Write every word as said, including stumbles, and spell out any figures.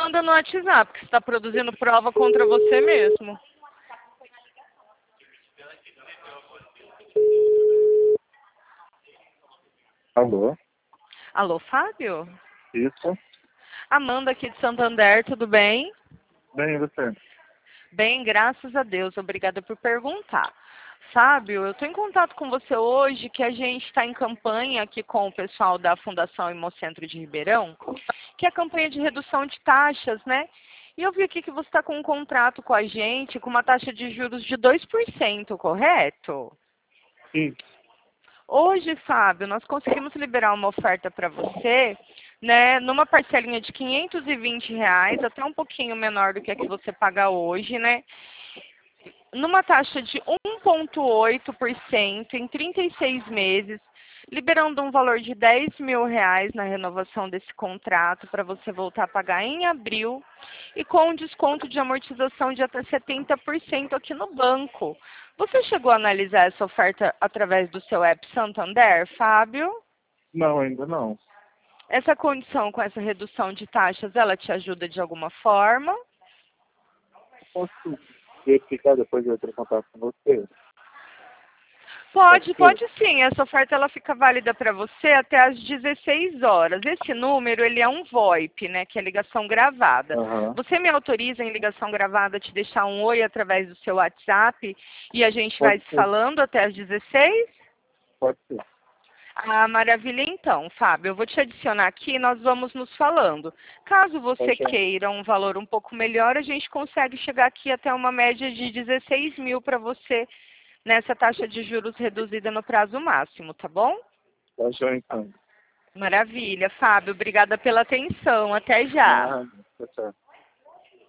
manda no WhatsApp, que você está produzindo prova contra você mesmo. Alô? Alô, Fábio? Isso? Amanda aqui de Santander, tudo bem? Bem, e você? Bem, graças a Deus. Obrigada por perguntar. Fábio, eu estou em contato com você hoje, que a gente está em campanha aqui com o pessoal da Fundação Hemocentro de Ribeirão, que é a campanha de redução de taxas, né? E eu vi aqui que você está com um contrato com a gente com uma taxa de juros de dois por cento, correto? Sim. Hoje, Fábio, nós conseguimos liberar uma oferta para você, né, numa parcelinha de quinhentos e vinte reais, até um pouquinho menor do que a que você paga hoje, né? Numa taxa de um vírgula oito por cento em trinta e seis meses, liberando um valor de dez mil reais na renovação desse contrato para você voltar a pagar em abril e com um desconto de amortização de até setenta por cento aqui no banco. Você chegou a analisar essa oferta através do seu app Santander, Fábio? Não, ainda não. Essa condição com essa redução de taxas, ela te ajuda de alguma forma? Posso verificar depois de eu ter contato com você? Pode, Pode ser? pode sim. Essa oferta ela fica válida para você até às dezesseis horas. Esse número ele é um VoIP, né, que é ligação gravada. Aham. Você me autoriza em ligação gravada te deixar um oi através do seu WhatsApp e a gente vai Pode se ser. falando até às dezesseis? Pode ser. Ah, maravilha então, Fábio. Eu vou te adicionar aqui e nós vamos nos falando. Caso você Pode ser. queira um valor um pouco melhor, a gente consegue chegar aqui até uma média de dezesseis mil para você nessa taxa de juros reduzida no prazo máximo, tá bom? Tá joia, então. Maravilha, Fábio. Obrigada pela atenção. Até já. Nada. Tchau, tchau.